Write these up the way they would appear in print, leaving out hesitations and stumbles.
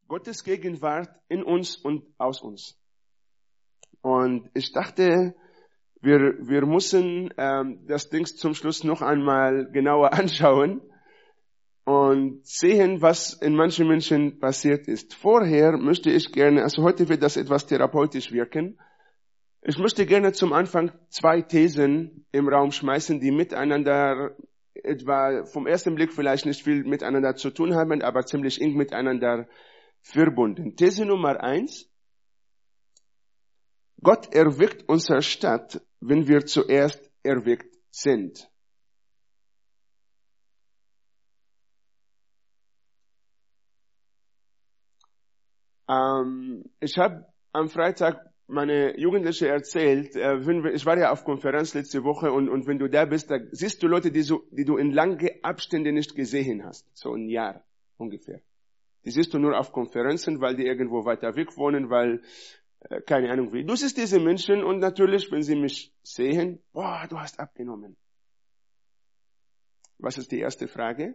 Gottes Gegenwart in uns und aus uns. Und ich dachte, wir müssen das Ding zum Schluss noch einmal genauer anschauen und sehen, was in manchen Menschen passiert ist. Vorher möchte ich gerne, also heute wird das etwas therapeutisch wirken. Ich möchte gerne zum Anfang 2 Thesen im Raum schmeißen, die miteinander etwa vom ersten Blick vielleicht nicht viel miteinander zu tun haben, aber ziemlich eng miteinander verbunden. These Nummer 1. Gott erweckt unsere Stadt, wenn wir zuerst erweckt sind. Ich habe am Freitag meine Jugendliche erzählt, ich war ja auf Konferenz letzte Woche und wenn du da bist, da siehst du Leute, die du in lange Abstände nicht gesehen hast. So ein Jahr ungefähr. Die siehst du nur auf Konferenzen, weil die irgendwo weiter weg wohnen, weil, keine Ahnung wie. Du siehst diese Menschen und natürlich, wenn sie mich sehen, boah, du hast abgenommen. Was ist die erste Frage?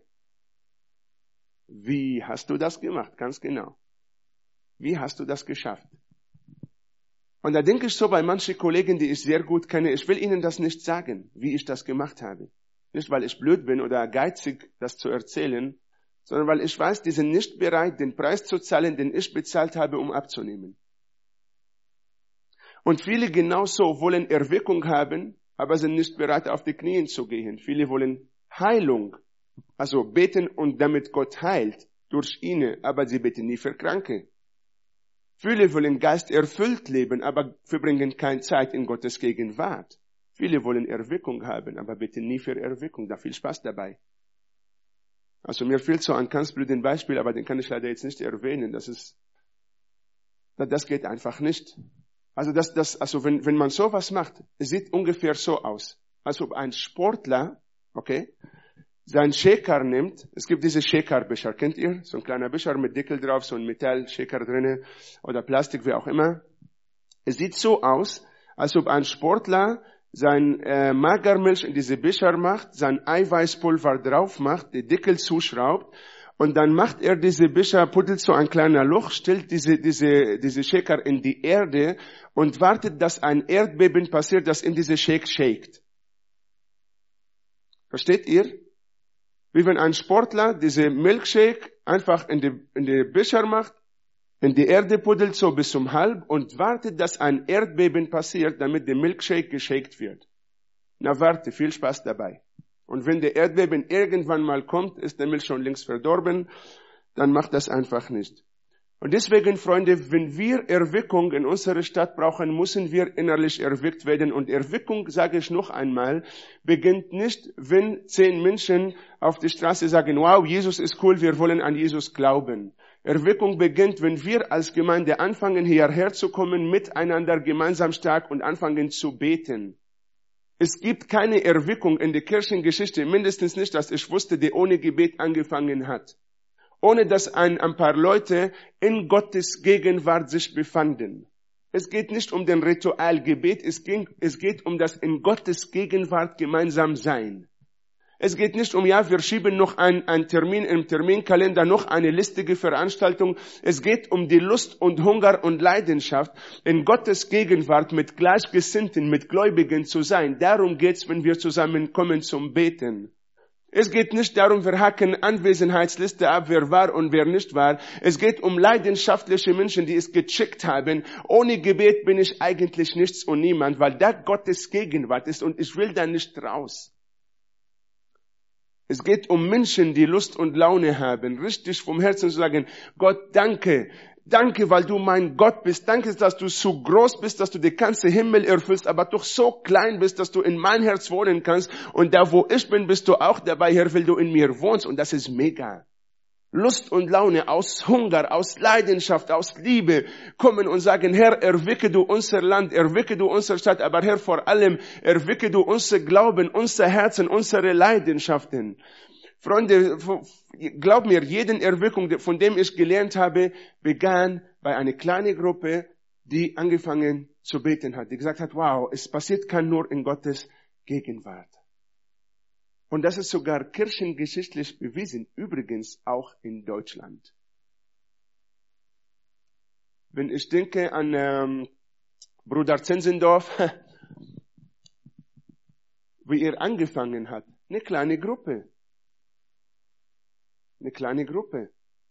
Wie hast du das gemacht? Ganz genau. Wie hast du das geschafft? Und da denke ich so bei manchen Kollegen, die ich sehr gut kenne, ich will ihnen das nicht sagen, wie ich das gemacht habe. Nicht, weil ich blöd bin oder geizig, das zu erzählen, sondern weil ich weiß, die sind nicht bereit, den Preis zu zahlen, den ich bezahlt habe, um abzunehmen. Und viele genauso wollen Erweckung haben, aber sind nicht bereit, auf die Knien zu gehen. Viele wollen Heilung, also beten und damit Gott heilt durch ihn, aber sie beten nie für Kranke. Viele wollen geisterfüllt leben, aber verbringen keine Zeit in Gottes Gegenwart. Viele wollen Erweckung haben, aber beten nie für Erweckung. Da viel Spaß dabei. Also mir fehlt so ein ganz blödes Beispiel, aber den kann ich leider jetzt nicht erwähnen. Das geht einfach nicht. Also wenn man sowas macht, es sieht ungefähr so aus, als ob ein Sportler, okay, seinen Shaker nimmt. Es gibt diese Shaker-Becher, kennt ihr? So ein kleiner Becher mit Deckel drauf, so ein Metall-Shaker drinne oder Plastik, wie auch immer. Es sieht so aus, als ob ein Sportler sein Magermilch in diese Becher macht, sein Eiweißpulver drauf macht, den Deckel zuschraubt und dann macht er diese Becher, puddelt so ein kleiner Loch, stellt diese Shaker in die Erde und wartet, dass ein Erdbeben passiert, das in diese Shake shakt. Versteht ihr? Wie wenn ein Sportler diese Milkshake einfach in die Becher macht, in die Erde puddelt so bis zum Halb und wartet, dass ein Erdbeben passiert, damit der Milkshake geshakt wird. Na warte, viel Spaß dabei. Und wenn der Erdbeben irgendwann mal kommt, ist der Milch schon längst verdorben, dann macht das einfach nicht. Und deswegen, Freunde, wenn wir Erweckung in unserer Stadt brauchen, müssen wir innerlich erweckt werden. Und Erweckung, sage ich noch einmal, beginnt nicht, wenn 10 Menschen auf die Straße sagen, wow, Jesus ist cool, wir wollen an Jesus glauben. Erweckung beginnt, wenn wir als Gemeinde anfangen, hierher zu kommen, miteinander gemeinsam stark und anfangen zu beten. Es gibt keine Erweckung in der Kirchengeschichte, mindestens nicht, dass ich wusste, die ohne Gebet angefangen hat. Ohne dass ein paar Leute in Gottes Gegenwart sich befanden. Es geht nicht um den Ritualgebet, es geht um das in Gottes Gegenwart gemeinsam sein. Es geht nicht um, wir schieben noch einen Termin im Terminkalender, noch eine listige Veranstaltung. Es geht um die Lust und Hunger und Leidenschaft, in Gottes Gegenwart mit Gleichgesinnten, mit Gläubigen zu sein. Darum geht's, wenn wir zusammenkommen zum Beten. Es geht nicht darum, wir hacken Anwesenheitsliste ab, wer war und wer nicht war. Es geht um leidenschaftliche Menschen, die es gecheckt haben. Ohne Gebet bin ich eigentlich nichts und niemand, weil da Gottes Gegenwart ist und ich will da nicht raus. Es geht um Menschen, die Lust und Laune haben, richtig vom Herzen zu sagen, Gott, danke. Danke, weil du mein Gott bist. Danke, dass du so groß bist, dass du den ganzen Himmel erfüllst, aber doch so klein bist, dass du in mein Herz wohnen kannst. Und da, wo ich bin, bist du auch dabei, Herr, weil du in mir wohnst. Und das ist mega. Lust und Laune aus Hunger, aus Leidenschaft, aus Liebe kommen und sagen, Herr, erwecke du unser Land, erwecke du unsere Stadt, aber Herr, vor allem erwecke du unser Glauben, unser Herzen, unsere Leidenschaften. Freunde, glaub mir, jeden Erweckung, von dem ich gelernt habe, begann bei einer kleinen Gruppe, die angefangen zu beten hat, die gesagt hat, wow, es passiert kann nur in Gottes Gegenwart. Und das ist sogar kirchengeschichtlich bewiesen, übrigens auch in Deutschland. Wenn ich denke an Bruder Zinzendorf, wie er angefangen hat. Eine kleine Gruppe. Eine kleine Gruppe.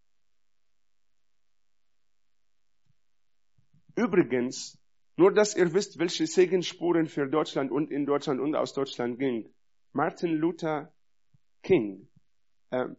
Übrigens, nur dass ihr wisst, welche Segensspuren für Deutschland und in Deutschland und aus Deutschland ging. Martin Luther King, der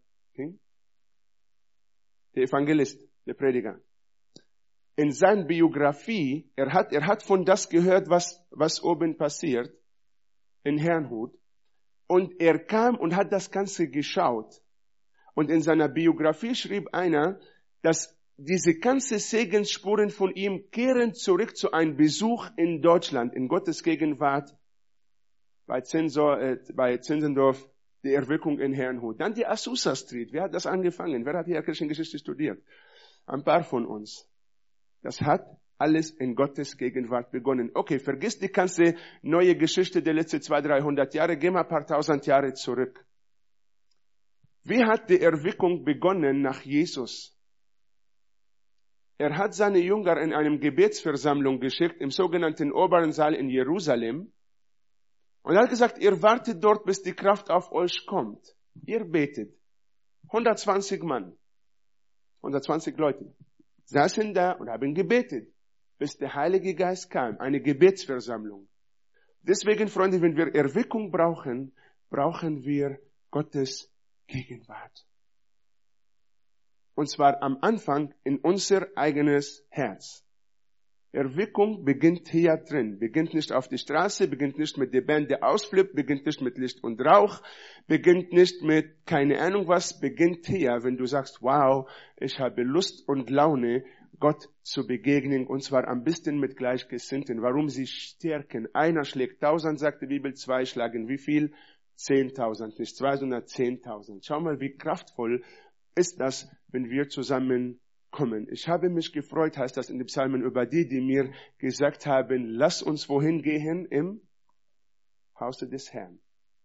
Evangelist, der Prediger. In seiner Biografie, er hat von das gehört, was oben passiert, in Herrnhut. Und er kam und hat das Ganze geschaut. Und in seiner Biografie schrieb einer, dass diese ganzen Segensspuren von ihm kehren zurück zu einem Besuch in Deutschland, in Gottes Gegenwart, bei Zinzendorf, die Erweckung in Herrnhut. Dann die Azusa Street. Wer hat das angefangen? Wer hat hier Kirchengeschichte studiert? Ein paar von uns. Das hat alles in Gottes Gegenwart begonnen. Okay, vergiss die ganze neue Geschichte der letzten 200-300 Jahre. Geh mal ein paar tausend Jahre zurück. Wie hat die Erweckung begonnen nach Jesus? Er hat seine Jünger in eine Gebetsversammlung geschickt, im sogenannten oberen Saal in Jerusalem. Und er hat gesagt, ihr wartet dort, bis die Kraft auf euch kommt. Ihr betet. 120 Mann, 120 Leute saßen da und haben gebetet, bis der Heilige Geist kam. Eine Gebetsversammlung. Deswegen, Freunde, wenn wir Erweckung brauchen, brauchen wir Gottes Gegenwart. Und zwar am Anfang in unser eigenes Herz. Erweckung beginnt hier drin. Beginnt nicht auf die Straße, beginnt nicht mit der Band, der ausflippt, beginnt nicht mit Licht und Rauch, beginnt nicht mit keine Ahnung was, beginnt hier, wenn du sagst, wow, ich habe Lust und Laune, Gott zu begegnen, und zwar am besten mit Gleichgesinnten. Warum sie stärken? Einer schlägt 1000, sagt die Bibel, 2 schlagen wie viel? 10.000, nicht 2, sondern 10.000. Schau mal, wie kraftvoll ist das, wenn wir zusammen kommen. Ich habe mich gefreut, heißt das in den Psalmen, über die mir gesagt haben, lass uns wohin gehen? Im Hause des Herrn.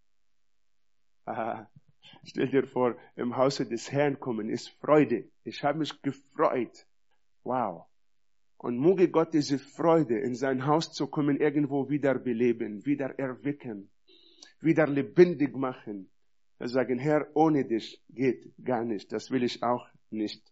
Aha. Stell dir vor, im Hause des Herrn kommen ist Freude. Ich habe mich gefreut. Wow. Und möge Gott diese Freude, in sein Haus zu kommen, irgendwo wieder beleben, wieder erwecken, wieder lebendig machen. Wir sagen, Herr, ohne dich geht gar nicht. Das will ich auch nicht.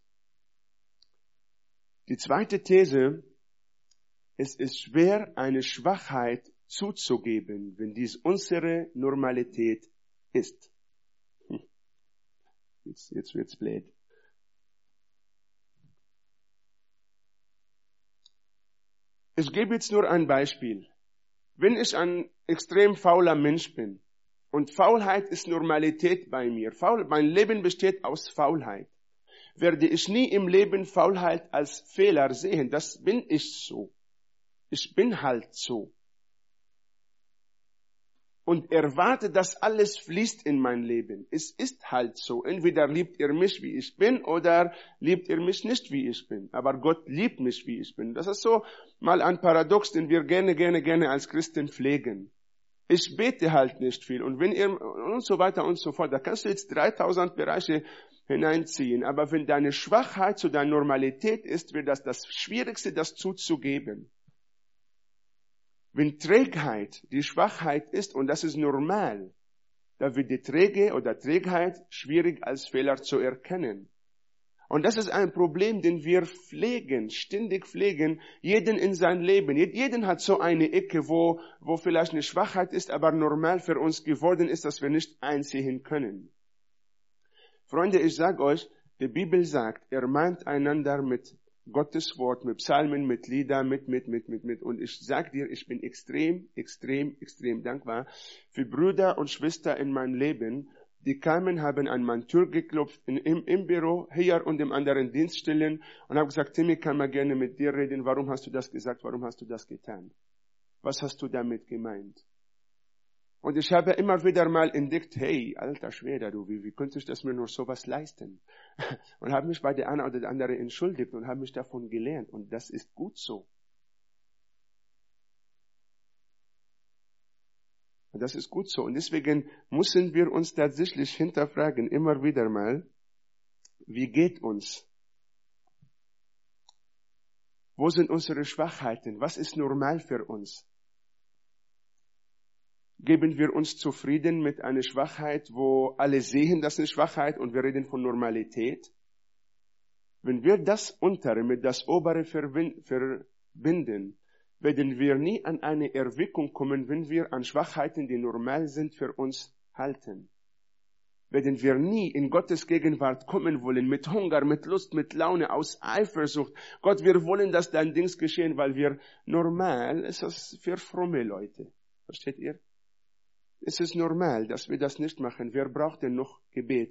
Die zweite These, es ist schwer, eine Schwachheit zuzugeben, wenn dies unsere Normalität ist. Jetzt wird's blöd. Ich gebe jetzt nur ein Beispiel. Wenn ich ein extrem fauler Mensch bin, und Faulheit ist Normalität bei mir, mein Leben besteht aus Faulheit, werde ich nie im Leben Faulheit als Fehler sehen. Das bin ich so. Ich bin halt so. Und erwarte, dass alles fließt in mein Leben. Es ist halt so. Entweder liebt ihr mich, wie ich bin, oder liebt ihr mich nicht, wie ich bin. Aber Gott liebt mich, wie ich bin. Das ist so mal ein Paradox, den wir gerne als Christen pflegen. Ich bete halt nicht viel. Und wenn ihr, und so weiter und so fort, da kannst du jetzt 3000 Bereiche hineinziehen. Aber wenn deine Schwachheit zu deiner Normalität ist, wird das Schwierigste, das zuzugeben. Wenn Trägheit die Schwachheit ist, und das ist normal, da wird die Trägheit schwierig als Fehler zu erkennen. Und das ist ein Problem, den wir ständig pflegen, jeden in sein Leben. Jeden hat so eine Ecke, wo vielleicht eine Schwachheit ist, aber normal für uns geworden ist, dass wir nicht einsehen können. Freunde, ich sage euch, die Bibel sagt, ermahnt einander mit Gottes Wort, mit Psalmen, mit Liedern, mit. Und ich sage dir, ich bin extrem dankbar für Brüder und Schwestern in meinem Leben, die kamen, haben an meine Tür geklopft, im Büro, hier und im anderen Dienststellen, und haben gesagt, Timmy, kann man gerne mit dir reden, warum hast du das gesagt, warum hast du das getan? Was hast du damit gemeint? Und ich habe immer wieder mal entdeckt, hey, alter Schwede, wie könnte ich das mir nur sowas leisten? Und habe mich bei der einen oder der anderen entschuldigt und habe mich davon gelernt. Und das ist gut so. Und das ist gut so. Und deswegen müssen wir uns tatsächlich hinterfragen, immer wieder mal, wie geht uns Wo sind unsere Schwachheiten? Was ist normal für uns? Geben wir uns zufrieden mit einer Schwachheit, wo alle sehen, das ist eine Schwachheit und wir reden von Normalität? Wenn wir das Untere mit das Obere verbinden, werden wir nie an eine Erweckung kommen, wenn wir an Schwachheiten, die normal sind, für uns halten. Werden wir nie in Gottes Gegenwart kommen wollen, mit Hunger, mit Lust, mit Laune, aus Eifersucht. Gott, wir wollen, dass dein Dings geschehen, weil wir normal, ist das für fromme Leute. Versteht ihr? Es ist normal, dass wir das nicht machen. Wer braucht denn noch Gebet?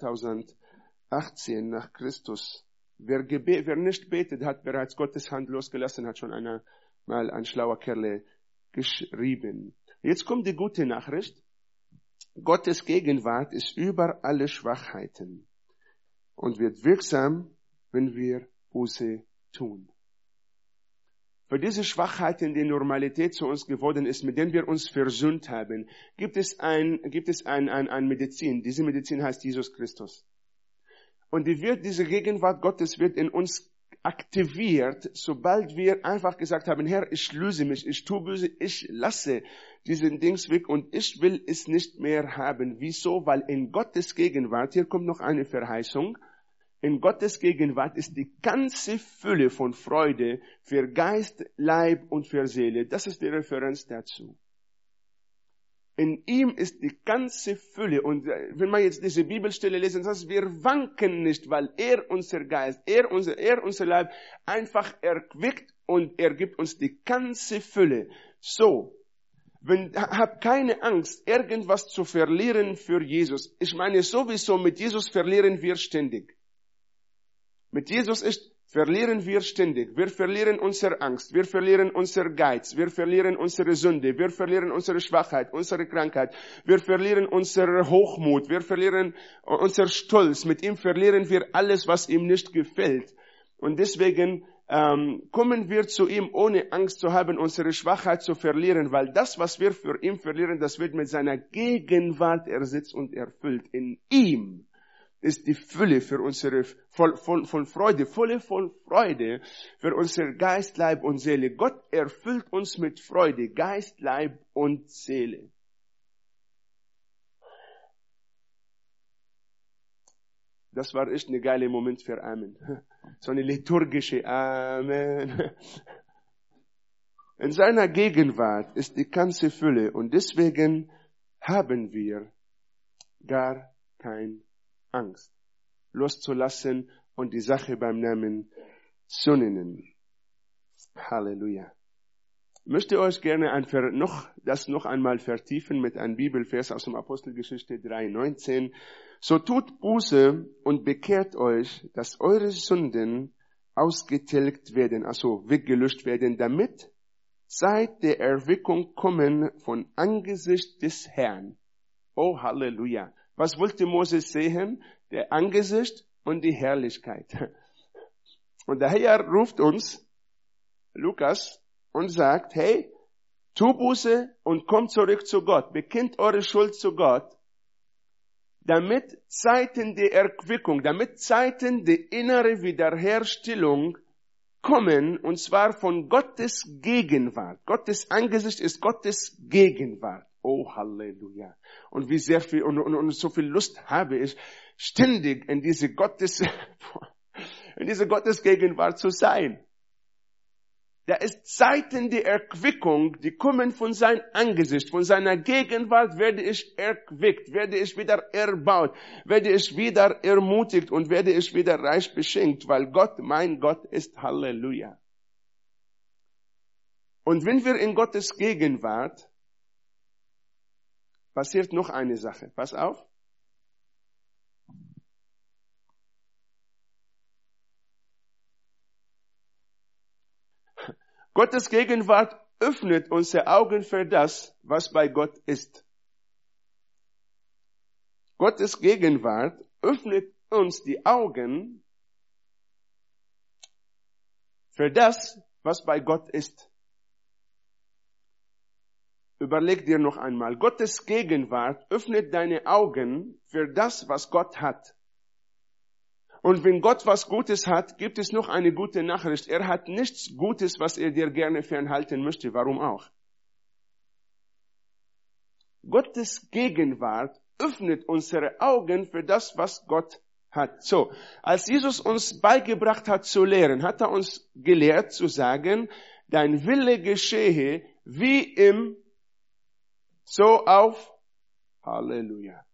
2018 nach Christus. Wer nicht betet, hat bereits Gottes Hand losgelassen, hat schon mal ein schlauer Kerl geschrieben. Jetzt kommt die gute Nachricht. Gottes Gegenwart ist über alle Schwachheiten und wird wirksam, wenn wir Buße tun. Für diese Schwachheiten, die Normalität zu uns geworden ist, mit denen wir uns versöhnt haben, gibt es ein Medizin. Diese Medizin heißt Jesus Christus. Und diese Gegenwart Gottes wird in uns aktiviert, sobald wir einfach gesagt haben, Herr, ich löse mich, ich tue böse, ich lasse diesen Dings weg und ich will es nicht mehr haben. Wieso? Weil in Gottes Gegenwart, hier kommt noch eine Verheißung, in Gottes Gegenwart ist die ganze Fülle von Freude für Geist, Leib und für Seele. Das ist die Referenz dazu. In ihm ist die ganze Fülle. Und wenn man jetzt diese Bibelstelle lesen, das heißt, wir wanken nicht, weil er unser Geist, er unser Leib einfach erquickt und er gibt uns die ganze Fülle. So. Hab keine Angst, irgendwas zu verlieren für Jesus. Ich meine, sowieso mit Jesus verlieren wir ständig. Mit Jesus verlieren wir ständig. Wir verlieren unsere Angst. Wir verlieren unser Geiz. Wir verlieren unsere Sünde. Wir verlieren unsere Schwachheit, unsere Krankheit. Wir verlieren unseren Hochmut. Wir verlieren unser Stolz. Mit ihm verlieren wir alles, was ihm nicht gefällt. Und deswegen kommen wir zu ihm, ohne Angst zu haben, unsere Schwachheit zu verlieren, weil das, was wir für ihn verlieren, das wird mit seiner Gegenwart ersetzt und erfüllt. In ihm ist die Fülle für unsere voll Freude, voll Freude für unser Geist, Leib und Seele. Gott erfüllt uns mit Freude, Geist, Leib und Seele. Das war echt ein geiler Moment für Amen. So eine liturgische Amen. In seiner Gegenwart ist die ganze Fülle und deswegen haben wir gar keine Angst loszulassen und die Sache beim Namen zu nennen. Halleluja. Ich möchte euch gerne das noch einmal vertiefen mit einem Bibelvers aus dem Apostelgeschichte 3,19. So tut Buße und bekehrt euch, dass eure Sünden ausgetilgt werden, also weggelöscht werden, damit Zeit der Erweckung kommen von Angesicht des Herrn. Oh, Halleluja. Was wollte Moses sehen? Der Angesicht und die Herrlichkeit. Und der Herr ruft uns, Lukas, und sagt, hey, tu Buße und kommt zurück zu Gott. Bekennt eure Schuld zu Gott, damit Zeiten der Erquickung, damit Zeiten der innere Wiederherstellung kommen, und zwar von Gottes Gegenwart. Gottes Angesicht ist Gottes Gegenwart. Oh, Halleluja. Und wie sehr viel, und so viel Lust habe ich, ständig in diese Gottesgegenwart zu sein. Da ist Zeiten der Erquickung, die kommen von seinem Angesicht, von seiner Gegenwart werde ich erquickt, werde ich wieder erbaut, werde ich wieder ermutigt und werde ich wieder reich beschenkt, weil Gott, mein Gott, ist Halleluja. Und wenn wir in Gottes Gegenwart, passiert noch eine Sache. Pass auf. Gottes Gegenwart öffnet unsere Augen für das, was bei Gott ist. Gottes Gegenwart öffnet uns die Augen für das, was bei Gott ist. Überleg dir noch einmal. Gottes Gegenwart öffnet deine Augen für das, was Gott hat. Und wenn Gott was Gutes hat, gibt es noch eine gute Nachricht. Er hat nichts Gutes, was er dir gerne fernhalten möchte. Warum auch? Gottes Gegenwart öffnet unsere Augen für das, was Gott hat. So, als Jesus uns beigebracht hat zu lehren, hat er uns gelehrt zu sagen, dein Wille geschehe wie im, so auf, Halleluja.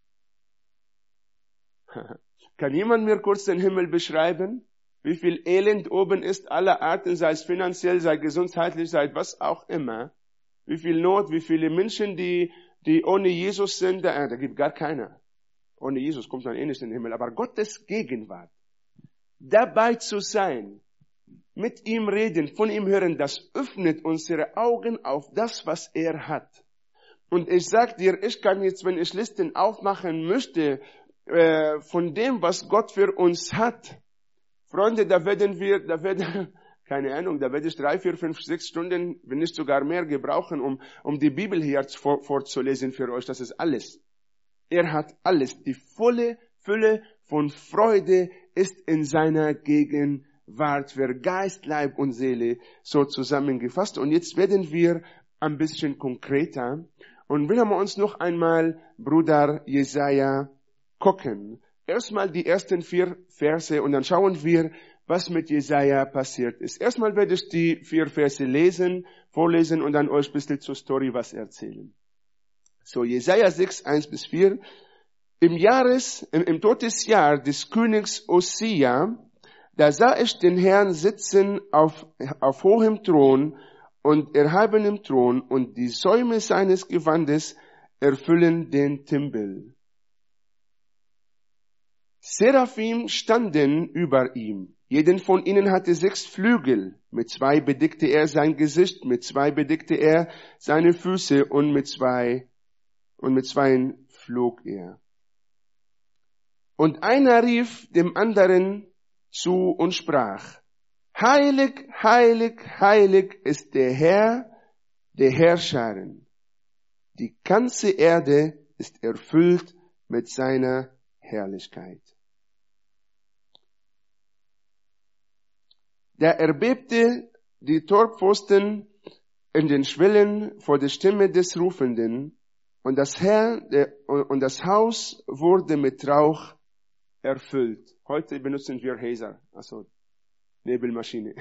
Kann jemand mir kurz den Himmel beschreiben? Wie viel Elend oben ist aller Arten, sei es finanziell, sei gesundheitlich, sei was auch immer. Wie viel Not, wie viele Menschen, die ohne Jesus sind, da gibt gar keiner. Ohne Jesus kommt man eh nicht in den Himmel. Aber Gottes Gegenwart, dabei zu sein, mit ihm reden, von ihm hören, das öffnet unsere Augen auf das, was er hat. Und ich sag dir, ich kann jetzt, wenn ich Listen aufmachen möchte, von dem, was Gott für uns hat, Freunde, da werde ich 3, 4, 5, 6 Stunden, wenn nicht sogar mehr gebrauchen, um die Bibel hier vorzulesen für euch. Das ist alles. Er hat alles. Die volle Fülle von Freude ist in seiner Gegenwart für Geist, Leib und Seele so zusammengefasst. Und jetzt werden wir ein bisschen konkreter und wollen wir uns noch einmal Bruder Jesaja gucken. Erstmal die ersten 4 Verse und dann schauen wir, was mit Jesaja passiert ist. Erstmal werde ich die 4 Verse vorlesen und dann euch ein bisschen zur Story was erzählen. So, Jesaja 6, 1-4. Im Todesjahr des Königs Osia, da sah ich den Herrn sitzen auf hohem Thron und erhabenem Thron und die Säume seines Gewandes erfüllen den Tempel. Seraphim standen über ihm. Jeden von ihnen hatte 6 Flügel. Mit 2 bedeckte er sein Gesicht, mit 2 bedeckte er seine Füße und mit 2 flog er. Und einer rief dem anderen zu und sprach, Heilig, heilig, heilig ist der Herr, der Herrscharen. Die ganze Erde ist erfüllt mit seiner Herrlichkeit. Da erbebte die Torpfosten in den Schwellen vor der Stimme des Rufenden, und das Haus wurde mit Rauch erfüllt. Heute benutzen wir Hazer, also Nebelmaschine.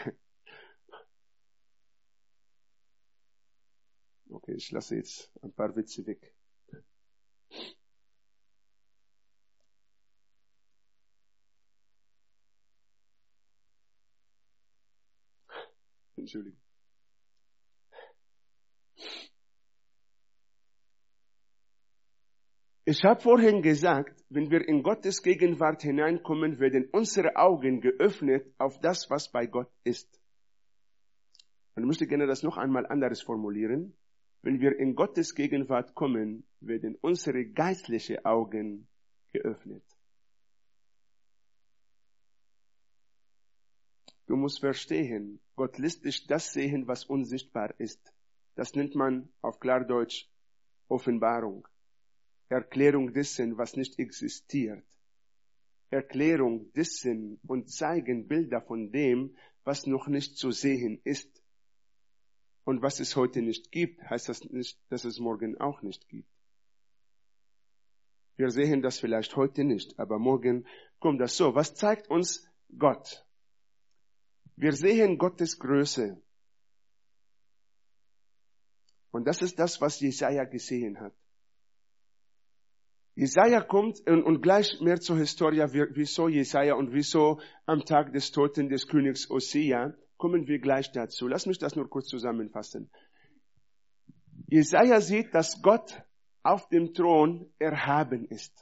Okay, ich lasse jetzt ein paar Witze weg. Entschuldigung. Ich habe vorhin gesagt, wenn wir in Gottes Gegenwart hineinkommen, werden unsere Augen geöffnet auf das, was bei Gott ist. Und ich möchte gerne das noch einmal anderes formulieren. Wenn wir in Gottes Gegenwart kommen, werden unsere geistlichen Augen geöffnet. Du musst verstehen, Gott lässt dich das sehen, was unsichtbar ist. Das nennt man auf Klardeutsch Offenbarung. Erklärung dessen, was nicht existiert. Erklärung dessen und zeigen Bilder von dem, was noch nicht zu sehen ist. Und was es heute nicht gibt, heißt das nicht, dass es morgen auch nicht gibt. Wir sehen das vielleicht heute nicht, aber morgen kommt das so. Was zeigt uns Gott? Wir sehen Gottes Größe. Und das ist das, was Jesaja gesehen hat. Jesaja kommt und gleich mehr zur Historie, wieso Jesaja und wieso am Tag des Toten des Königs Osia, kommen wir gleich dazu. Lass mich das nur kurz zusammenfassen. Jesaja sieht, dass Gott auf dem Thron erhaben ist.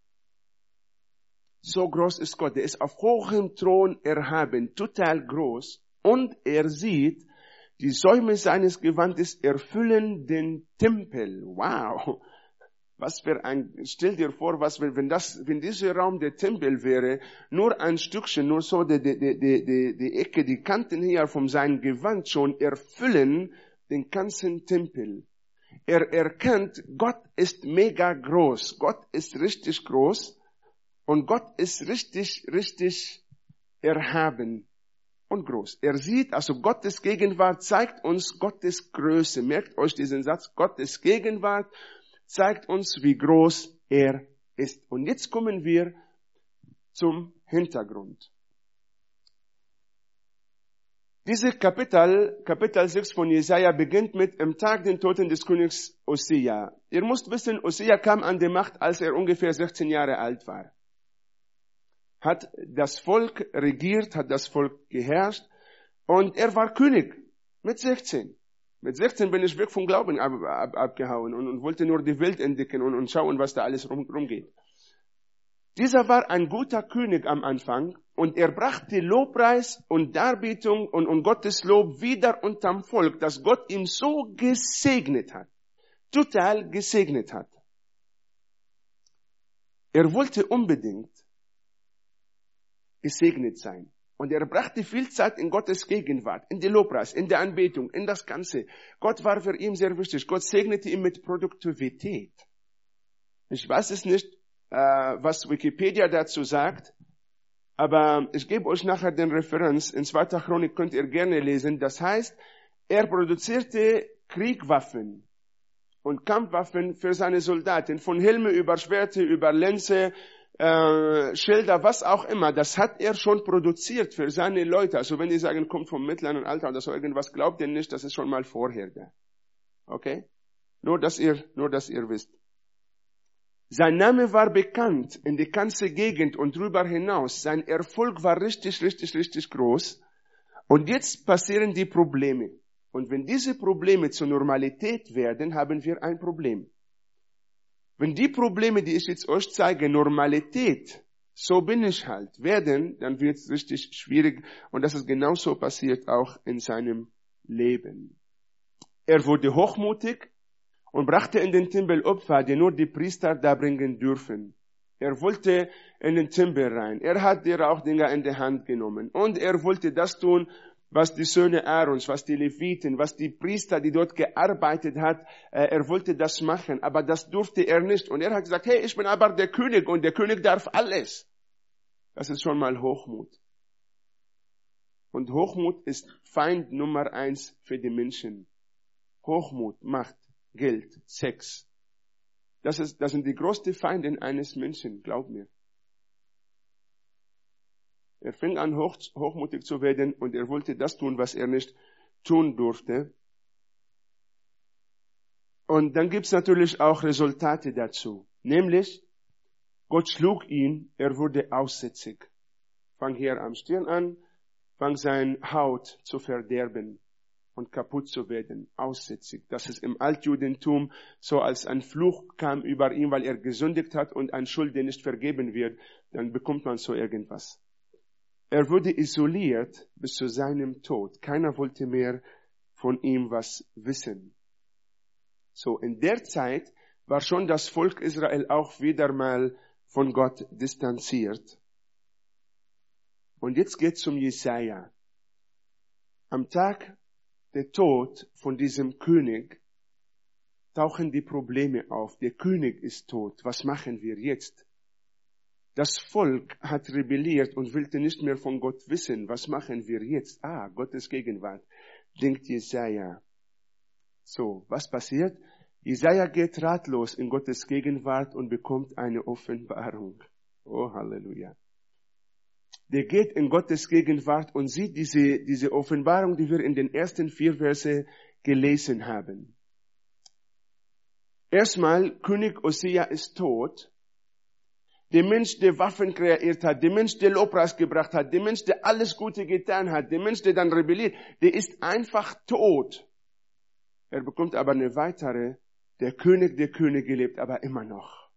So groß ist Gott. Er ist auf hohem Thron erhaben, total groß. Und er sieht, die Säume seines Gewandes erfüllen den Tempel. Wow! Stell dir vor, wenn dieser Raum der Tempel wäre, nur ein Stückchen, nur so die Ecke, die Kanten hier von seinem Gewand schon erfüllen den ganzen Tempel. Er erkennt, Gott ist mega groß. Gott ist richtig groß. Und Gott ist richtig, richtig erhaben und groß. Er sieht, also Gottes Gegenwart zeigt uns Gottes Größe. Merkt euch diesen Satz, Gottes Gegenwart zeigt uns, wie groß er ist. Und jetzt kommen wir zum Hintergrund. Diese Kapitel 6 von Jesaja beginnt mit im Tag den Toten des Königs Ossia. Ihr müsst wissen, Ossia kam an die Macht, als er ungefähr 16 Jahre alt war. Hat das Volk regiert, hat das Volk geherrscht und er war König mit 16. Mit 16 bin ich weg vom Glauben abgehauen und wollte nur die Welt entdecken und schauen, was da alles rumgeht. Dieser war ein guter König am Anfang und er brachte Lobpreis und Darbietung und Gottes Lob wieder unterm Volk, dass Gott ihm so gesegnet hat, total gesegnet hat. Er wollte unbedingt gesegnet sein. Und er brachte viel Zeit in Gottes Gegenwart, in die Lobpreis, in der Anbetung, in das Ganze. Gott war für ihn sehr wichtig. Gott segnete ihn mit Produktivität. Ich weiß es nicht, was Wikipedia dazu sagt, aber ich gebe euch nachher den Referenz. In 2. Chronik könnt ihr gerne lesen. Das heißt, er produzierte Kriegwaffen und Kampfwaffen für seine Soldaten, von Helme über Schwerte, über Lenze, Schilder, was auch immer, das hat er schon produziert für seine Leute. Also wenn die sagen, kommt vom mittleren Alter oder so irgendwas, glaubt ihr nicht, das ist schon mal vorher da. Okay? Nur, dass ihr wisst. Sein Name war bekannt in die ganze Gegend und darüber hinaus. Sein Erfolg war richtig, richtig, richtig groß. Und jetzt passieren die Probleme. Und wenn diese Probleme zur Normalität werden, haben wir ein Problem. Wenn die Probleme, die ich jetzt euch zeige, Normalität, so bin ich halt, werden, dann wird es richtig schwierig. Und das ist genauso passiert auch in seinem Leben. Er wurde hochmutig und brachte in den Tempel Opfer, die nur die Priester darbringen dürfen. Er wollte in den Tempel rein. Er hat die Rauchdinger in die Hand genommen. Und er wollte das tun, was die Söhne Aarons, was die Leviten, was die Priester, die dort gearbeitet hat, er wollte das machen, aber das durfte er nicht. Und er hat gesagt, hey, ich bin aber der König und der König darf alles. Das ist schon mal Hochmut. Und Hochmut ist Feind Nummer 1 für die Menschen. Hochmut, Macht, Geld, Sex. Das sind die größten Feinde eines Menschen, glaub mir. Er fing an, hochmutig zu werden und er wollte das tun, was er nicht tun durfte. Und dann gibt's natürlich auch Resultate dazu. Nämlich, Gott schlug ihn, er wurde aussätzig. Fang hier am Stirn an, fang seine Haut zu verderben und kaputt zu werden, aussätzig. Das ist im Altjudentum so, als ein Fluch kam über ihn, weil er gesündigt hat und ein Schuld, der nicht vergeben wird, dann bekommt man so irgendwas. Er wurde isoliert bis zu seinem Tod. Keiner wollte mehr von ihm was wissen. So, in der Zeit war schon das Volk Israel auch wieder mal von Gott distanziert. Und jetzt geht's zum Jesaja. Am Tag der Tod von diesem König tauchen die Probleme auf. Der König ist tot. Was machen wir jetzt? Das Volk hat rebelliert und wollte nicht mehr von Gott wissen. Was machen wir jetzt? Gottes Gegenwart, denkt Jesaja. So, was passiert? Jesaja geht ratlos in Gottes Gegenwart und bekommt eine Offenbarung. Oh, Halleluja. Der geht in Gottes Gegenwart und sieht diese Offenbarung, die wir in den ersten 4 Verse gelesen haben. Erstmal, König Ossia ist tot. Der Mensch, der Waffen kreiert hat, der Mensch, der Lobpreis gebracht hat, der Mensch, der alles Gute getan hat, der Mensch, der dann rebelliert, der ist einfach tot. Er bekommt aber eine weitere, der König der Könige lebt aber immer noch.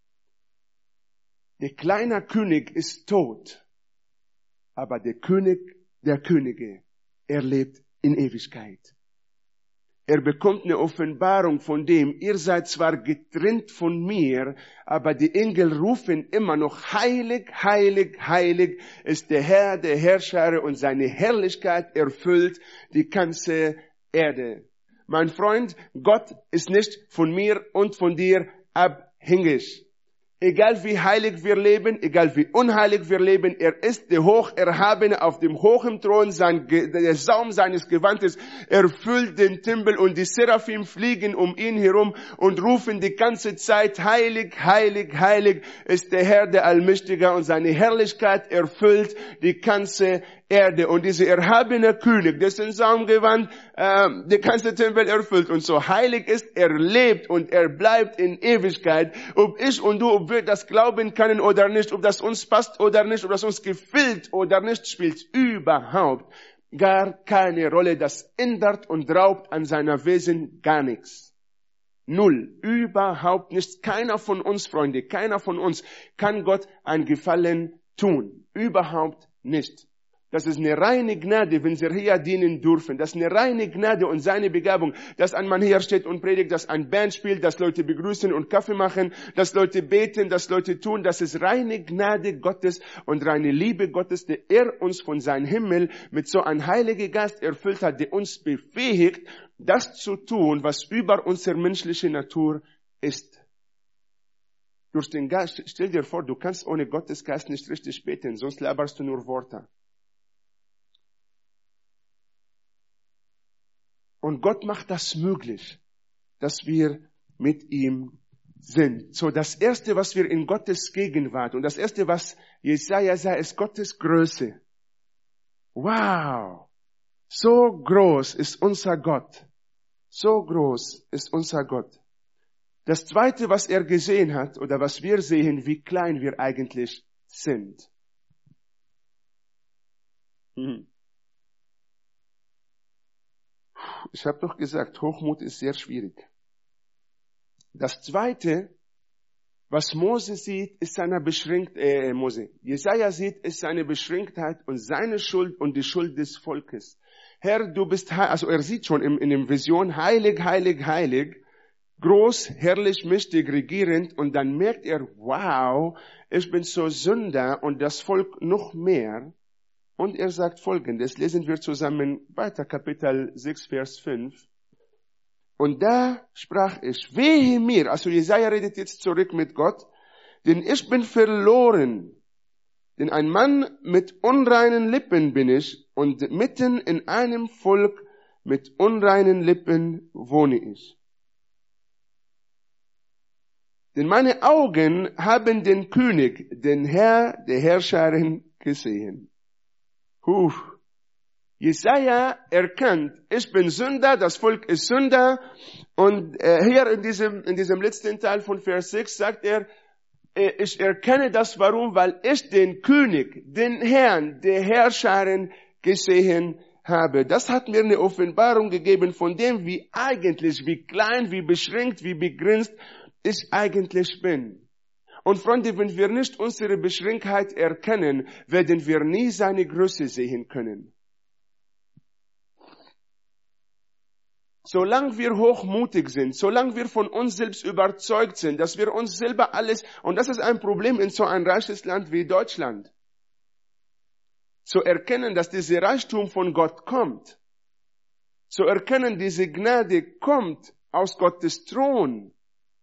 Der kleine König ist tot, aber der König der Könige, er lebt in Ewigkeit. Er bekommt eine Offenbarung von dem, ihr seid zwar getrennt von mir, aber die Engel rufen immer noch, heilig, heilig, heilig ist der Herr, der Herrscher und seine Herrlichkeit erfüllt die ganze Erde. Mein Freund, Gott ist nicht von mir und von dir abhängig. Egal wie heilig wir leben, egal wie unheilig wir leben, er ist der Hocherhabene auf dem hohen Thron, der Saum seines Gewandes erfüllt den Tempel und die Seraphim fliegen um ihn herum und rufen die ganze Zeit, heilig, heilig, heilig ist der Herr, der Allmächtige, und seine Herrlichkeit erfüllt die ganze Erde. Und dieser erhabene König, dessen Saumgewand der ganze Tempel erfüllt und so heilig ist, er lebt und er bleibt in Ewigkeit. Ob ich und du, ob wir das glauben können oder nicht, ob das uns passt oder nicht, ob das uns gefällt oder nicht, spielt überhaupt gar keine Rolle. Das ändert und raubt an seiner Wesen gar nichts. Null. Überhaupt nichts. Keiner von uns, Freunde, keiner von uns kann Gott einen Gefallen tun. Überhaupt nicht. Das ist eine reine Gnade, wenn wir hier dienen dürfen. Das ist eine reine Gnade und seine Begabung, dass ein Mann hier steht und predigt, dass ein Band spielt, dass Leute begrüßen und Kaffee machen, dass Leute beten, dass Leute tun. Das ist reine Gnade Gottes und reine Liebe Gottes, der er uns von seinem Himmel mit so einem Heiligen Geist erfüllt hat, der uns befähigt, das zu tun, was über unsere menschliche Natur ist. Durch den Geist, stell dir vor, du kannst ohne Gottes Geist nicht richtig beten, sonst laberst du nur Worte. Und Gott macht das möglich, dass wir mit ihm sind. So, das Erste, was wir in Gottes Gegenwart und das Erste, was Jesaja sah, ist Gottes Größe. Wow! So groß ist unser Gott. So groß ist unser Gott. Das Zweite, was er gesehen hat, oder was wir sehen, wie klein wir eigentlich sind. Ich habe doch gesagt, Hochmut ist sehr schwierig. Das Zweite, was Mose sieht, ist seine Jesaja sieht, ist seine Beschränktheit und seine Schuld und die Schuld des Volkes. Herr, du bist also er sieht schon in der Vision, heilig, heilig, heilig, groß, herrlich, mächtig, regierend, und dann merkt er, wow, ich bin so Sünder und das Volk noch mehr. Und er sagt Folgendes, lesen wir zusammen weiter, Kapitel 6, Vers 5. Und da sprach ich, wehe mir, also Jesaja redet jetzt zurück mit Gott, denn ich bin verloren, denn ein Mann mit unreinen Lippen bin ich, und mitten in einem Volk mit unreinen Lippen wohne ich. Denn meine Augen haben den König, den Herr der Herrscherin gesehen. Jesaja erkannt, ich bin Sünder, das Volk ist Sünder. Und hier in diesem letzten Teil von Vers 6 sagt er, ich erkenne das, warum, weil ich den König, den Herrn, der Herrscherin gesehen habe. Das hat mir eine Offenbarung gegeben von dem, wie klein, wie beschränkt, wie begrenzt ich eigentlich bin. Und Freunde, wenn wir nicht unsere Beschränktheit erkennen, werden wir nie seine Größe sehen können. Solange wir hochmutig sind, solange wir von uns selbst überzeugt sind, dass wir uns selber alles, und das ist ein Problem in so ein reiches Land wie Deutschland, zu erkennen, dass dieser Reichtum von Gott kommt, zu erkennen, diese Gnade kommt aus Gottes Thron.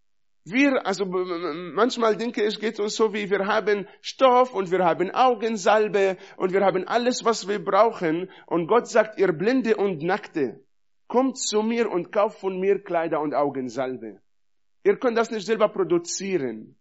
Manchmal denke ich, geht uns so, wie wir haben Stoff und wir haben Augensalbe und wir haben alles, was wir brauchen. Und Gott sagt, ihr Blinde und Nackte, kommt zu mir und kauft von mir Kleider und Augensalbe. Ihr könnt das nicht selber produzieren.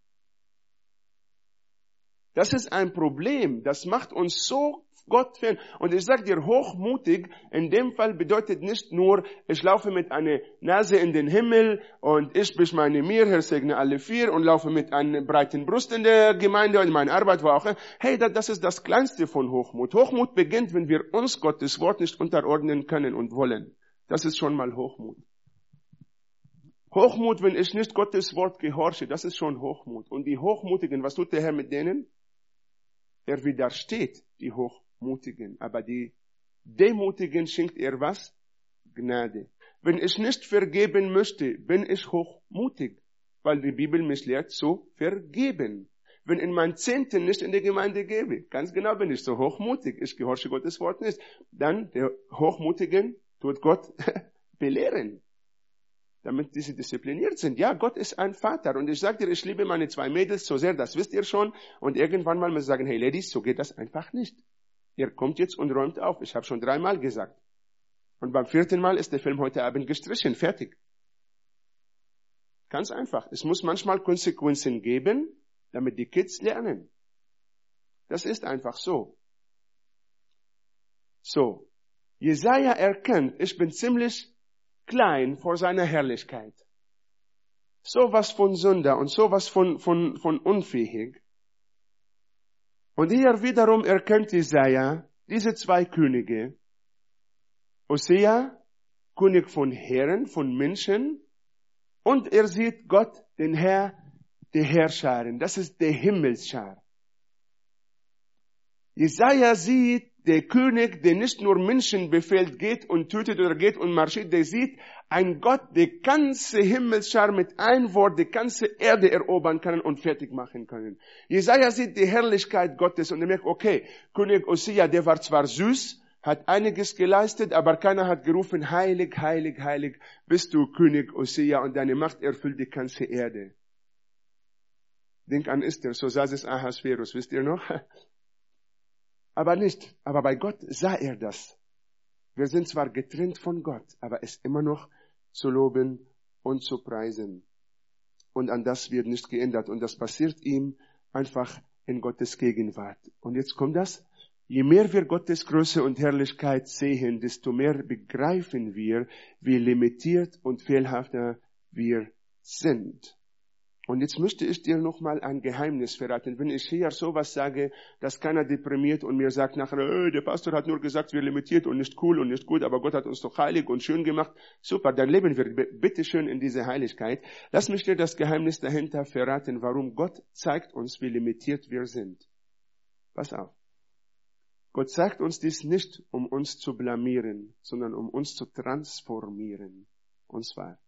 Das ist ein Problem. Das macht uns so Gott fern. Und ich sage dir, hochmutig in dem Fall bedeutet nicht nur, ich laufe mit einer Nase in den Himmel und ich beschmeine mir, Herr segne alle vier, und laufe mit einer breiten Brust in der Gemeinde und in meiner Arbeit war auch. Hey, das ist das Kleinste von Hochmut. Hochmut beginnt, wenn wir uns Gottes Wort nicht unterordnen können und wollen. Das ist schon mal Hochmut. Hochmut, wenn ich nicht Gottes Wort gehorche, das ist schon Hochmut. Und die Hochmutigen, was tut der Herr mit denen? Er widersteht die Hochmutigen. Aber die Demutigen schenkt er was? Gnade. Wenn ich nicht vergeben möchte, bin ich hochmutig. Weil die Bibel mich lehrt zu vergeben. Wenn ich mein Zehnten nicht in die Gemeinde gebe, ganz genau bin ich so hochmutig. Ich gehorche Gottes Wort nicht. Dann der Hochmutigen tut Gott belehren. damit diese diszipliniert sind. Ja, Gott ist ein Vater. Und ich sage dir, ich liebe meine 2 Mädels so sehr, das wisst ihr schon. Und irgendwann mal müssen wir sagen, hey Ladies, so geht das einfach nicht. Ihr kommt jetzt und räumt auf. Ich habe schon 3 Mal gesagt. Und beim 4. Mal ist der Film heute Abend gestrichen. Fertig. Ganz einfach. Es muss manchmal Konsequenzen geben, damit die Kids lernen. Das ist einfach so. So. Jesaja erkennt, ich bin ziemlich klein vor seiner Herrlichkeit. Sowas von Sünder und sowas von unfähig. Und hier wiederum erkennt Jesaja diese 2 Könige. Hosea, König von Herren, von Menschen. Und er sieht Gott, den Herr, die Herrscharen. Das ist der Himmelsschar. Jesaja sieht der König, der nicht nur Menschen befehlt, geht und tötet oder geht und marschiert, der sieht ein Gott, der ganze Himmelsschar mit einem Wort, die ganze Erde erobern kann und fertig machen kann. Jesaja sieht die Herrlichkeit Gottes und er merkt, okay, König Hosea, der war zwar süß, hat einiges geleistet, aber keiner hat gerufen, heilig, heilig, heilig, bist du König Hosea und deine Macht erfüllt die ganze Erde. Denk an Esther, so saß es Ahasverus, wisst ihr noch? Aber nicht. Aber bei Gott sah er das. Wir sind zwar getrennt von Gott, aber es immer noch zu loben und zu preisen. Und an das wird nicht geändert. Und das passiert ihm einfach in Gottes Gegenwart. Und jetzt kommt das. Je mehr wir Gottes Größe und Herrlichkeit sehen, desto mehr begreifen wir, wie limitiert und fehlhafter wir sind. Und jetzt möchte ich dir nochmal ein Geheimnis verraten. Wenn ich hier sowas sage, dass keiner deprimiert und mir sagt nachher, der Pastor hat nur gesagt, wir limitiert und nicht cool und nicht gut, aber Gott hat uns doch heilig und schön gemacht. Super, dann leben wir bitteschön in dieser Heiligkeit. Lass mich dir das Geheimnis dahinter verraten, warum Gott zeigt uns, wie limitiert wir sind. Pass auf. Gott zeigt uns dies nicht, um uns zu blamieren, sondern um uns zu transformieren. Und zwar,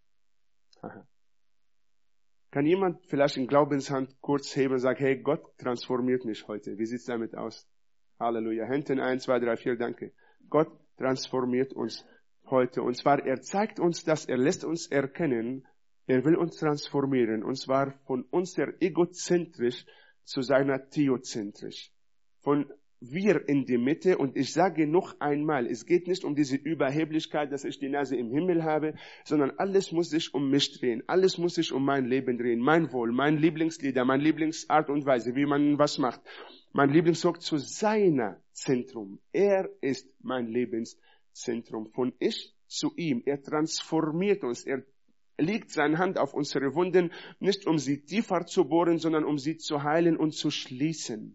kann jemand vielleicht in Glaubenshand kurz heben und sagen, hey, Gott transformiert mich heute. Wie sieht's damit aus? Halleluja. Händen 1, 2, 3, 4, danke. Gott transformiert uns heute. Und zwar, er zeigt uns das, er lässt uns erkennen, er will uns transformieren. Und zwar von unser egozentrisch zu seiner theozentrisch. Von wir in die Mitte, und ich sage noch einmal, es geht nicht um diese Überheblichkeit, dass ich die Nase im Himmel habe, sondern alles muss sich um mich drehen, alles muss sich um mein Leben drehen, mein Wohl, mein Lieblingslieder, meine Lieblingsart und Weise, wie man was macht. Mein Lieblingssorg zu seiner Zentrum. Er ist mein Lebenszentrum. Von ich zu ihm. Er transformiert uns, er legt seine Hand auf unsere Wunden, nicht um sie tiefer zu bohren, sondern um sie zu heilen und zu schließen.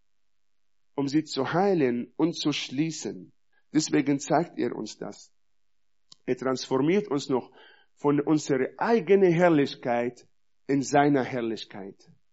Um sie zu heilen und zu schließen. Deswegen zeigt er uns das. Er transformiert uns noch von unserer eigenen Herrlichkeit in seiner Herrlichkeit.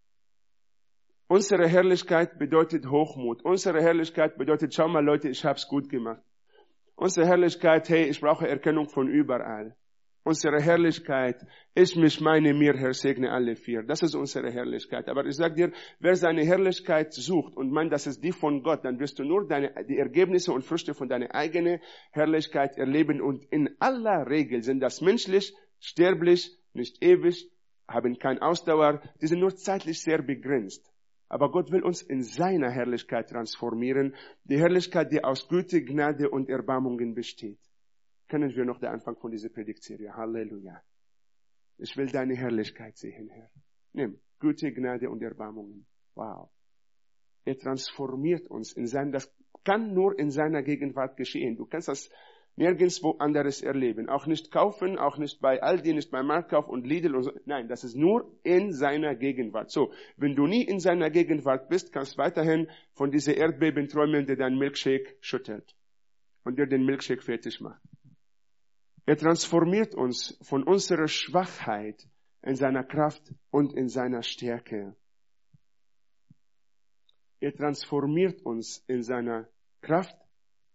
Unsere Herrlichkeit bedeutet Hochmut. Unsere Herrlichkeit bedeutet, schau mal Leute, ich hab's gut gemacht. Unsere Herrlichkeit, hey, ich brauche Erkennung von überall. Unsere Herrlichkeit, ich mich meine mir, Herr, segne alle 4. Das ist unsere Herrlichkeit. Aber ich sag dir, wer seine Herrlichkeit sucht und meint, das ist die von Gott, dann wirst du nur die Ergebnisse und Früchte von deiner eigenen Herrlichkeit erleben. Und in aller Regel sind das menschlich, sterblich, nicht ewig, haben keine Ausdauer. Die sind nur zeitlich sehr begrenzt. Aber Gott will uns in seiner Herrlichkeit transformieren. Die Herrlichkeit, die aus Güte, Gnade und Erbarmungen besteht. Kennen wir noch den Anfang von dieser Predigtserie. Halleluja. Ich will deine Herrlichkeit sehen, Herr. Nimm Güte, Gnade und Erbarmungen. Wow. Er transformiert uns das kann nur in seiner Gegenwart geschehen. Du kannst das nirgendwo anderes erleben. Auch nicht kaufen, auch nicht bei Aldi, nicht bei Marktkauf und Lidl und so. Nein, das ist nur in seiner Gegenwart. So, wenn du nie in seiner Gegenwart bist, kannst du weiterhin von dieser Erdbeben träumen, der deinen Milkshake schüttelt und der den Milkshake fertig macht. Er transformiert uns von unserer Schwachheit in seiner Kraft und in seiner Stärke. Er transformiert uns in seiner Kraft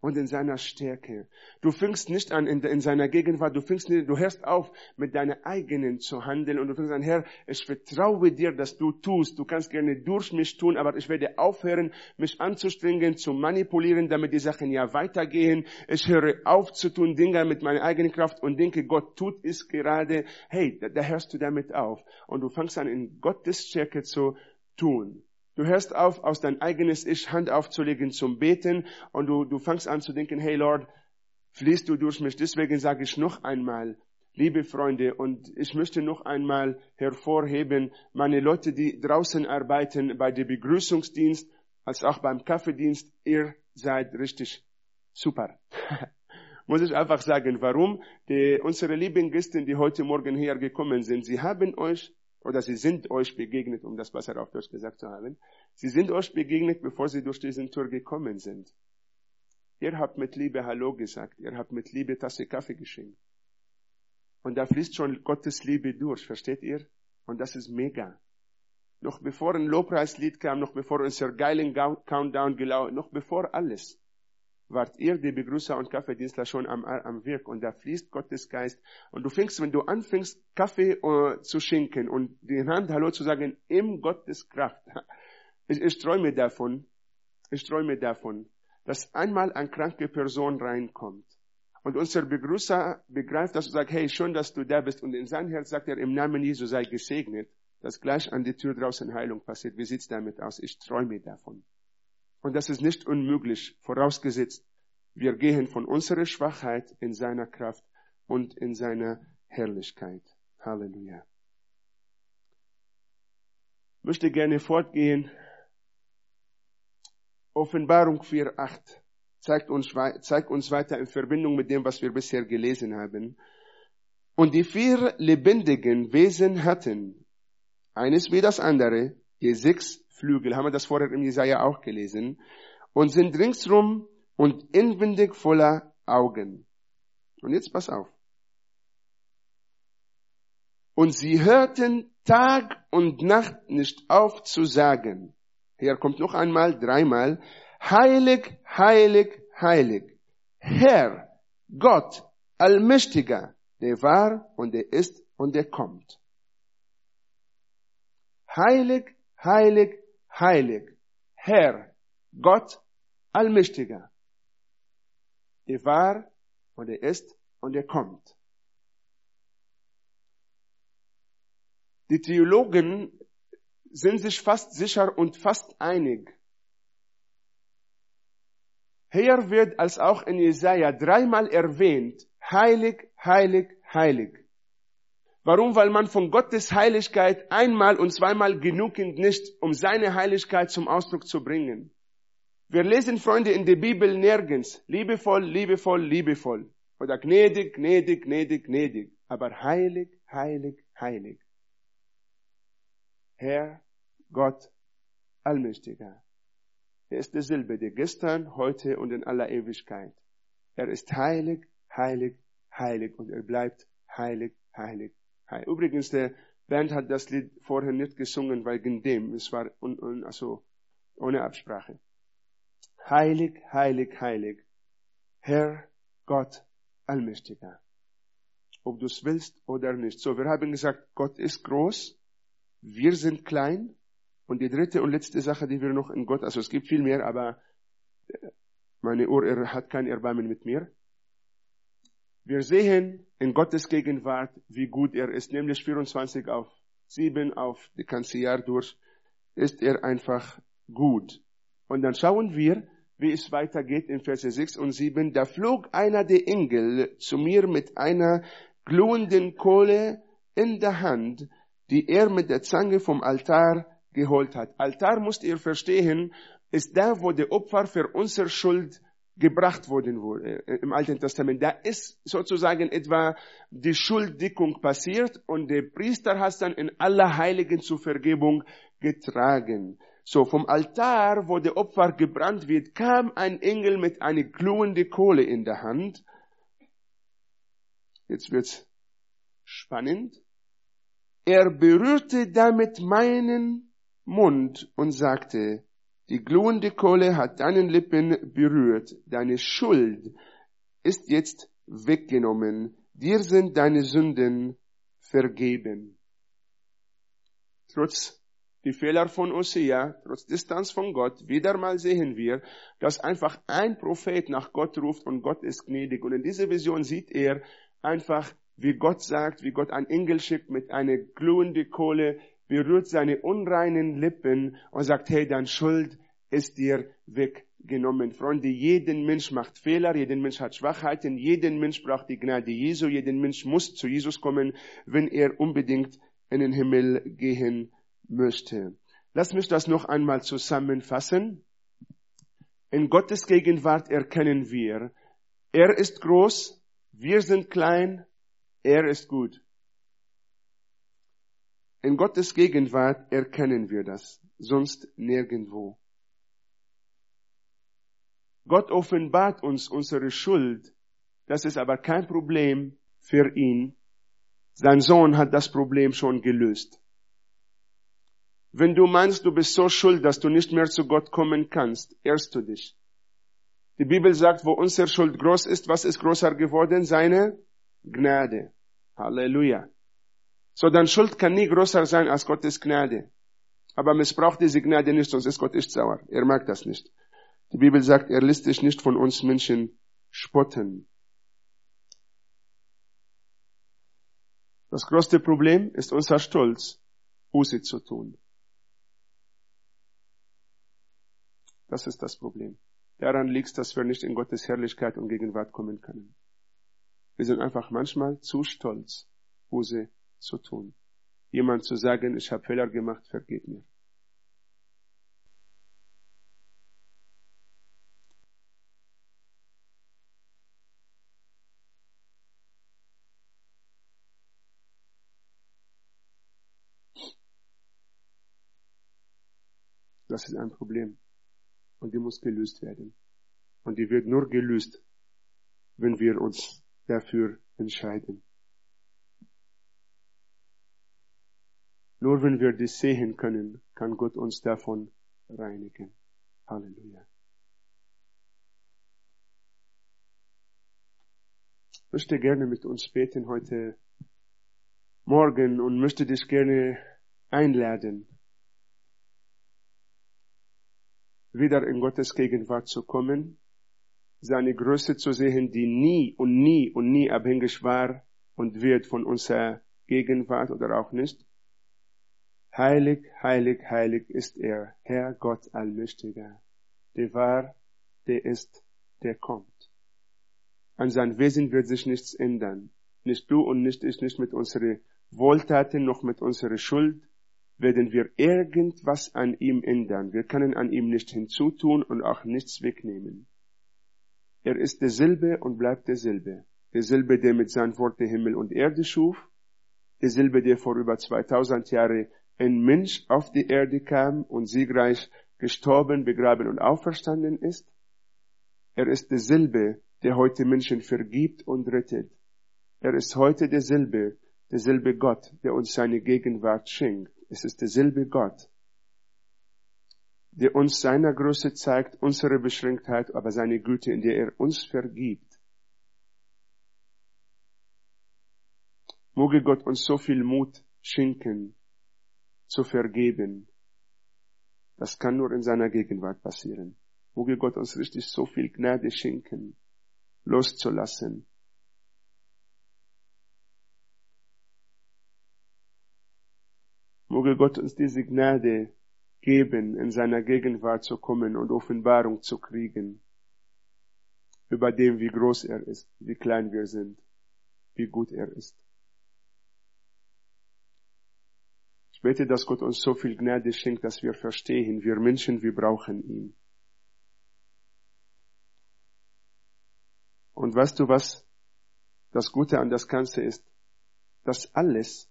und in seiner Stärke. Du fängst nicht an in seiner Gegenwart, du hörst auf, mit deiner eigenen zu handeln und du fängst an, Herr, ich vertraue dir, dass du tust. Du kannst gerne durch mich tun, aber ich werde aufhören, mich anzustrengen, zu manipulieren, damit die Sachen ja weitergehen. Ich höre auf zu tun Dinge mit meiner eigenen Kraft und denke, Gott tut es gerade. Hey, da hörst du damit auf. Und du fängst an, in Gottes Stärke zu tun. Du hörst auf, aus dein eigenes Ich Hand aufzulegen zum Beten und du fängst an zu denken, hey Lord, fließt du durch mich. Deswegen sage ich noch einmal, liebe Freunde, und ich möchte noch einmal hervorheben, meine Leute, die draußen arbeiten, bei dem Begrüßungsdienst, als auch beim Kaffeedienst, ihr seid richtig super. Muss ich einfach sagen, warum? Unsere lieben Gäste, die heute Morgen hier gekommen sind, sie sind euch begegnet, um das besser auf Deutsch gesagt zu haben. Sie sind euch begegnet, bevor sie durch diesen Tür gekommen sind. Ihr habt mit Liebe Hallo gesagt. Ihr habt mit Liebe Tasse Kaffee geschenkt. Und da fließt schon Gottes Liebe durch, versteht ihr? Und das ist mega. Noch bevor ein Lobpreislied kam, noch bevor unser geilen Countdown gelaufen, noch bevor alles, wart ihr, die Begrüßer und Kaffeedienstler, schon am Wirk. Und da fließt Gottes Geist. Und wenn du anfängst, Kaffee zu schenken und die Hand Hallo zu sagen, im Gottes Kraft. Ich träume davon, dass einmal eine kranke Person reinkommt. Und unser Begrüßer begreift das und sagt, hey, schön, dass du da bist. Und in sein Herz sagt er, im Namen Jesu sei gesegnet, dass gleich an die Tür draußen Heilung passiert. Wie sieht's damit aus? Ich träume davon. Und das ist nicht unmöglich, vorausgesetzt, wir gehen von unserer Schwachheit in seiner Kraft und in seiner Herrlichkeit. Halleluja. Ich möchte gerne fortgehen. Offenbarung 4,8 zeigt uns weiter in Verbindung mit dem, was wir bisher gelesen haben. Und die 4 lebendigen Wesen hatten, eines wie das andere, je 6 Flügel, haben wir das vorher im Jesaja auch gelesen, und sind ringsrum und inwendig voller Augen. Und jetzt pass auf. Und sie hörten Tag und Nacht nicht auf zu sagen. Hier kommt noch einmal, 3-mal. Heilig, heilig, heilig. Herr, Gott, Allmächtiger, der war und der ist und der kommt. Heilig, heilig, heilig. Herr, Gott, Allmächtiger. Der war und der ist und der kommt. Die Theologen sind sich fast sicher und fast einig. Hier wird als auch in Jesaja 3-mal erwähnt, heilig, heilig, heilig. Warum? Weil man von Gottes Heiligkeit einmal und zweimal genügend nicht, um seine Heiligkeit zum Ausdruck zu bringen. Wir lesen, Freunde, in der Bibel nirgends liebevoll, liebevoll, liebevoll. Oder gnädig, gnädig, gnädig, gnädig. Aber heilig, heilig, heilig. Herr, Gott, Allmächtiger. Er ist derselbe, der gestern, heute und in aller Ewigkeit. Er ist heilig, heilig, heilig und er bleibt heilig, heilig, heilig. Übrigens, der Bernd hat das Lied vorher nicht gesungen wegen dem. Es war ohne Absprache. Heilig, heilig, heilig. Herr, Gott, Allmächtiger. Ob du es willst oder nicht. So, wir haben gesagt, Gott ist groß. Wir sind klein. Und die dritte und letzte Sache, die wir noch in Gott, also es gibt viel mehr, aber meine Uhr hat kein Erbarmen mit mir. Wir sehen in Gottes Gegenwart, wie gut er ist, nämlich 24/7 auf die ganze Jahr durch, ist er einfach gut. Und dann schauen wir, wie es weitergeht in Verse 6 und 7. Da flog einer der Engel zu mir mit einer glühenden Kohle in der Hand, die er mit der Zange vom Altar geholt hat. Altar, müsst ihr verstehen, ist da, wo die Opfer für unsere Schuld gebracht worden im Alten Testament. Da ist sozusagen etwa die Schulddeckung passiert und der Priester hat dann in aller Heiligen zur Vergebung getragen. So, vom Altar, wo der Opfer gebrannt wird, kam ein Engel mit einer glühenden Kohle in der Hand. Jetzt wird's spannend. Er berührte damit meinen Mund und sagte, Die glühende Kohle hat deinen Lippen berührt. Deine Schuld ist jetzt weggenommen. Dir sind deine Sünden vergeben. Trotz die Fehler von Hosea, trotz Distanz von Gott, wieder mal sehen wir, dass einfach ein Prophet nach Gott ruft und Gott ist gnädig. Und in dieser Vision sieht er einfach, wie Gott sagt, wie Gott einen Engel schickt mit einer glühenden Kohle, berührt seine unreinen Lippen und sagt, hey, deine Schuld ist dir weggenommen. Freunde, jeden Mensch macht Fehler, jeden Mensch hat Schwachheiten, jeden Mensch braucht die Gnade Jesu, jeden Mensch muss zu Jesus kommen, wenn er unbedingt in den Himmel gehen möchte. Lass mich das noch einmal zusammenfassen. In Gottes Gegenwart erkennen wir, er ist groß, wir sind klein, er ist gut. In Gottes Gegenwart erkennen wir das, sonst nirgendwo. Gott offenbart uns unsere Schuld, das ist aber kein Problem für ihn. Sein Sohn hat das Problem schon gelöst. Wenn du meinst, du bist so schuld, dass du nicht mehr zu Gott kommen kannst, irrst du dich. Die Bibel sagt, wo unsere Schuld groß ist, was ist größer geworden? Seine Gnade. Halleluja. So, dann Schuld kann nie größer sein als Gottes Gnade. Aber missbraucht diese Gnade nicht, sonst ist Gott echt sauer. Er mag das nicht. Die Bibel sagt, er lässt sich nicht von uns Menschen spotten. Das größte Problem ist unser Stolz, Buße zu tun. Das ist das Problem. Daran liegt es, dass wir nicht in Gottes Herrlichkeit und Gegenwart kommen können. Wir sind einfach manchmal zu stolz, Buße zu tun. Jemand zu sagen, ich habe Fehler gemacht, vergib mir. Das ist ein Problem. Und die muss gelöst werden. Und die wird nur gelöst, wenn wir uns dafür entscheiden. Nur wenn wir das sehen können, kann Gott uns davon reinigen. Halleluja. Ich möchte gerne mit uns beten heute Morgen und möchte dich gerne einladen, wieder in Gottes Gegenwart zu kommen, seine Größe zu sehen, die nie und nie und nie abhängig war und wird von unserer Gegenwart oder auch nicht. Heilig, heilig, heilig ist er, Herr Gott Allmächtiger, der war, der ist, der kommt. An sein Wesen wird sich nichts ändern. Nicht du und nicht ich, nicht mit unseren Wohltaten, noch mit unserer Schuld, werden wir irgendwas an ihm ändern. Wir können an ihm nicht hinzutun und auch nichts wegnehmen. Er ist derselbe und bleibt derselbe. Derselbe, der mit seinem Wort die Himmel und Erde schuf. Derselbe, der vor über 2000 Jahren ein Mensch auf die Erde kam und siegreich gestorben, begraben und auferstanden ist. Er ist derselbe, der heute Menschen vergibt und rettet. Er ist heute derselbe Gott, der uns seine Gegenwart schenkt. Es ist derselbe Gott, der uns seiner Größe zeigt, unsere Beschränktheit, aber seine Güte, in der er uns vergibt. Möge Gott uns so viel Mut schenken, zu vergeben. Das kann nur in seiner Gegenwart passieren. Möge Gott uns richtig so viel Gnade schenken, loszulassen. Möge Gott uns diese Gnade geben, in seiner Gegenwart zu kommen und Offenbarung zu kriegen über dem, wie groß er ist, wie klein wir sind, wie gut er ist. Ich bete, dass Gott uns so viel Gnade schenkt, dass wir verstehen, wir Menschen, wir brauchen ihn. Und weißt du, was das Gute an das Ganze ist? Das alles,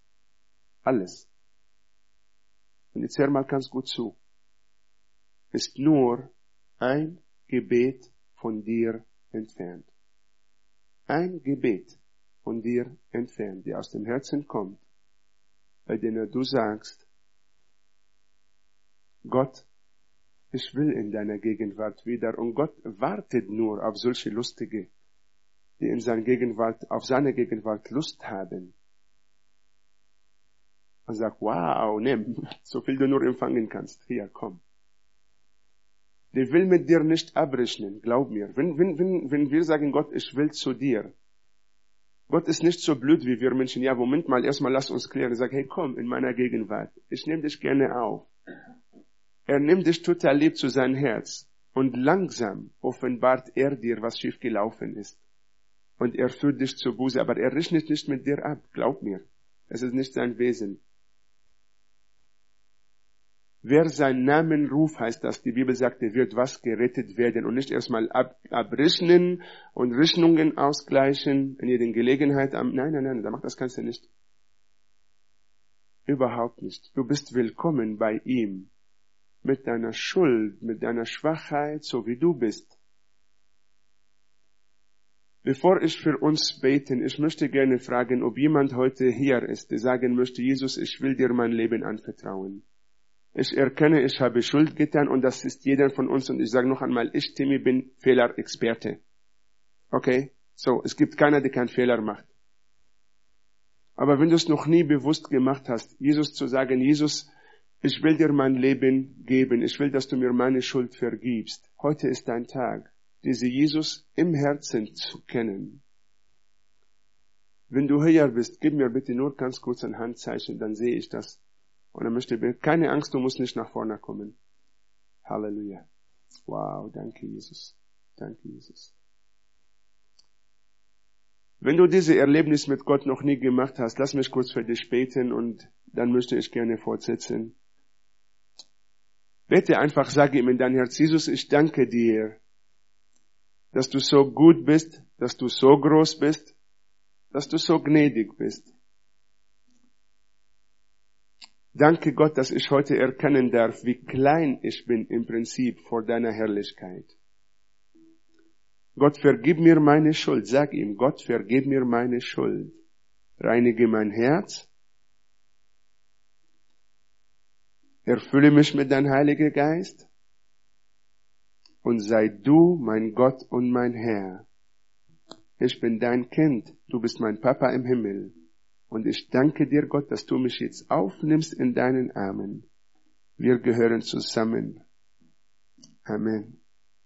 und jetzt hör mal ganz gut zu, ist nur ein Gebet von dir entfernt. Ein Gebet von dir entfernt, der aus dem Herzen kommt, bei dem du sagst, Gott, Ich will in deiner Gegenwart wieder. Und Gott wartet nur auf solche Lustige, die in seiner Gegenwart, auf seine Gegenwart Lust haben. Und sagt, wow, nimm, so viel du nur empfangen kannst. Hier, komm. Der will mit dir nicht abrechnen, glaub mir. Wenn wir sagen, Gott, ich will zu dir. Gott ist nicht so blöd wie wir Menschen. Ja, Moment mal, erstmal lass uns klären. Er sagt, hey, komm in meiner Gegenwart. Ich nehme dich gerne auf. Er nimmt dich total lieb zu seinem Herz. Und langsam offenbart er dir, was schief gelaufen ist. Und er führt dich zur Buße. Aber er rechnet nicht mit dir ab. Glaub mir. Es ist nicht sein Wesen. Wer seinen Namen ruft, heißt das, die Bibel sagt, der wird was gerettet werden und nicht erstmal abrechnen und Rechnungen ausgleichen in jeder Gelegenheit. Nein, das kannst du nicht. Überhaupt nicht. Du bist willkommen bei ihm. Mit deiner Schuld, mit deiner Schwachheit, so wie du bist. Bevor ich für uns beten, ich möchte gerne fragen, ob jemand heute hier ist, der sagen möchte, Jesus, ich will dir mein Leben anvertrauen. Ich erkenne, ich habe Schuld getan und das ist jeder von uns. Und ich sage noch einmal, ich, Timmy, bin Fehlerexperte. Okay? So, es gibt keiner, der keinen Fehler macht. Aber wenn du es noch nie bewusst gemacht hast, Jesus zu sagen, Jesus, ich will dir mein Leben geben. Ich will, dass du mir meine Schuld vergibst. Heute ist dein Tag, diese Jesus im Herzen zu kennen. Wenn du hier bist, gib mir bitte nur ganz kurz ein Handzeichen, dann sehe ich das. Und er möchte, keine Angst, du musst nicht nach vorne kommen. Halleluja. Wow, danke Jesus. Danke Jesus. Wenn du dieses Erlebnis mit Gott noch nie gemacht hast, lass mich kurz für dich beten und dann möchte ich gerne fortsetzen. Bete einfach, sage ihm in dein Herz, Jesus, ich danke dir, dass du so gut bist, dass du so groß bist, dass du so gnädig bist. Danke Gott, dass ich heute erkennen darf, wie klein ich bin im Prinzip vor deiner Herrlichkeit. Gott, vergib mir meine Schuld. Sag ihm, Gott, vergib mir meine Schuld. Reinige mein Herz. Erfülle mich mit deinem Heiligen Geist. Und sei du mein Gott und mein Herr. Ich bin dein Kind. Du bist mein Papa im Himmel. Und ich danke dir, Gott, dass du mich jetzt aufnimmst in deinen Armen. Wir gehören zusammen. Amen.